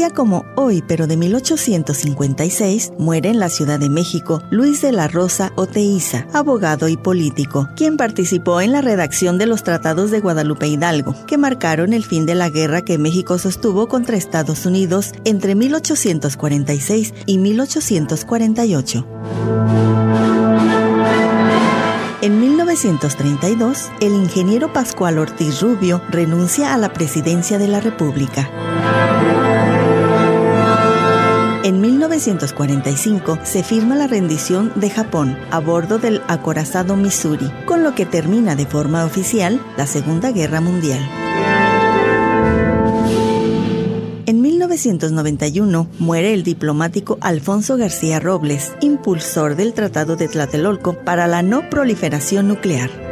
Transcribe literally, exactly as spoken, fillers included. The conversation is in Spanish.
día como hoy, pero de mil ochocientos cincuenta y seis, muere en la Ciudad de México Luis de la Rosa Oteiza, abogado y político, quien participó en la redacción de los tratados de Guadalupe Hidalgo, que marcaron el fin de la guerra que México sostuvo contra Estados Unidos entre mil ochocientos cuarenta y seis y mil ochocientos cuarenta y ocho. En mil novecientos treinta y dos, el ingeniero Pascual Ortiz Rubio renuncia a la presidencia de la República. En mil novecientos cuarenta y cinco se firma la rendición de Japón a bordo del acorazado Missouri, con lo que termina de forma oficial la Segunda Guerra Mundial. En mil novecientos noventa y uno muere el diplomático Alfonso García Robles, impulsor del Tratado de Tlatelolco para la no proliferación nuclear.